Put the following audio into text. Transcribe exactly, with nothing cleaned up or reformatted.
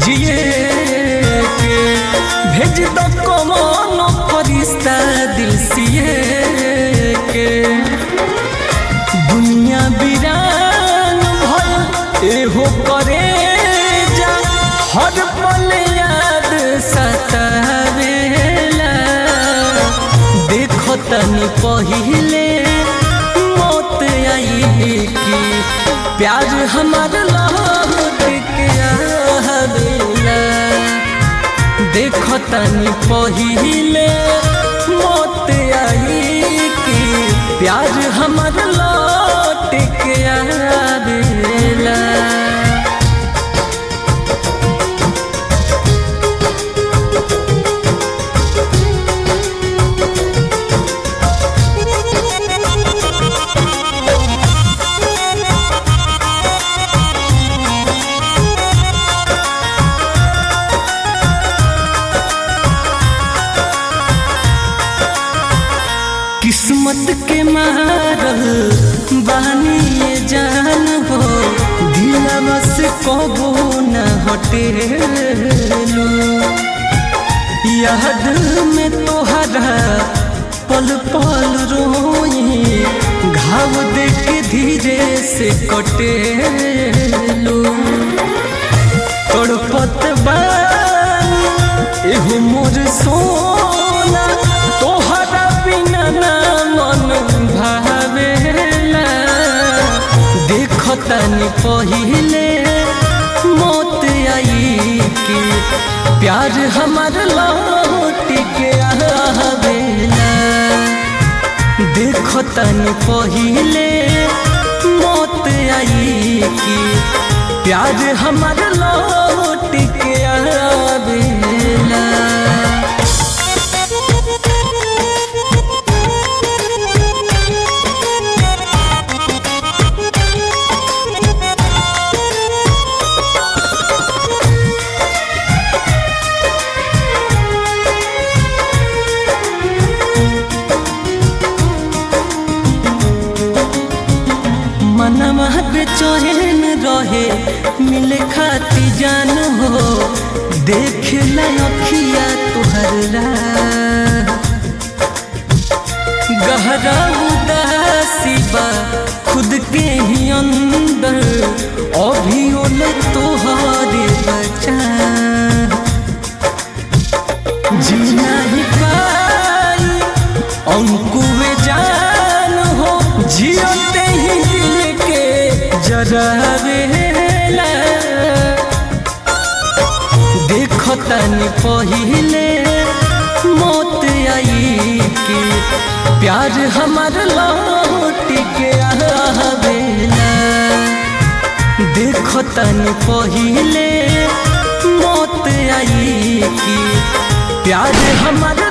जिए के भेज दो कौनो फरिश्ता दिल सिए के। दुनिया वीरान भइल एहो करे जा हर पल याद सतावेला। देखो तनी पहिले मौत आई कि प्यार हमार लौट के आवेला। देखो तनी पहिले मौत आई कि प्यार हमार लौट के आवेला। किस्मत के मारल बानी ये जान हो दिलवा से कबो न हटेलू। याद में तोहरा पल पल रोई घाव देख धीरे से कटेलू। तड़पत बानी एहो मोर सोना तोहरा बिना ना मन भावेला। देखो तनी पहिले मौत आई कि प्यार हमार लौट के आवेला। देखो तनी पहिले मौत आई कि प्यार हमार लौट के आवेला। मनवा बेचैन रहे मिले खाती जान हो देख लखिया तुहर गहरा उदासी बा खुद के ही अंदर अभी ओल तोहरे बचा। जीना ही पाई अंकुए जान हो जियते ही दिल के जरावेला। देखो तनी पहिले मौत आई कि प्यार हमार लौट के आवेला। देखो तनी पहिले मौत आई कि प्यार हमार